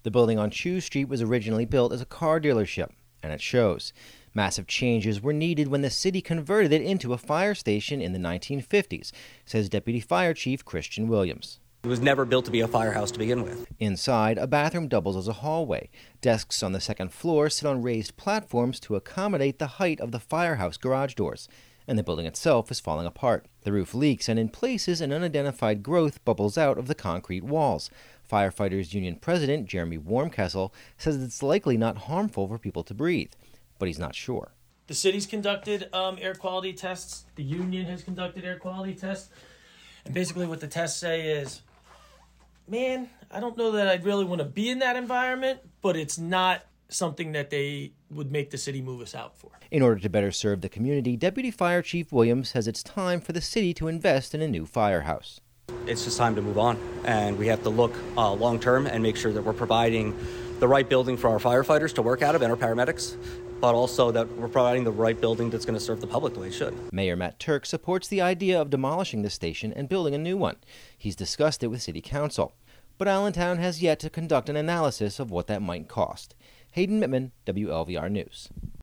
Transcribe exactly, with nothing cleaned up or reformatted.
The building on Chew Street was originally built as a car dealership, and it shows. Massive changes were needed when the city converted it into a fire station in the nineteen fifties, says Deputy Fire Chief Christian Williams. It was never built to be a firehouse to begin with. Inside, a bathroom doubles as a hallway. Desks on the second floor sit on raised platforms to accommodate the height of the firehouse garage doors. And the building itself is falling apart. The roof leaks, and in places an unidentified growth bubbles out of the concrete walls. Firefighters Union President Jeremy Warmkessel says it's likely not harmful for people to breathe, but he's not sure. The city's conducted um, air quality tests. The union has conducted air quality tests. And basically what the tests say is, man, I don't know that I'd really want to be in that environment, but it's not something that they would make the city move us out for. In order to better serve the community, Deputy Fire Chief Williams says it's time for the city to invest in a new firehouse. It's just time to move on, and we have to look uh, long-term and make sure that we're providing the right building for our firefighters to work out of and our paramedics, but also that we're providing the right building that's going to serve the public the way it should. Mayor Matt Turk supports the idea of demolishing the station and building a new one. He's discussed it with City Council. But Allentown has yet to conduct an analysis of what that might cost. Hayden Mittman, W L V R News.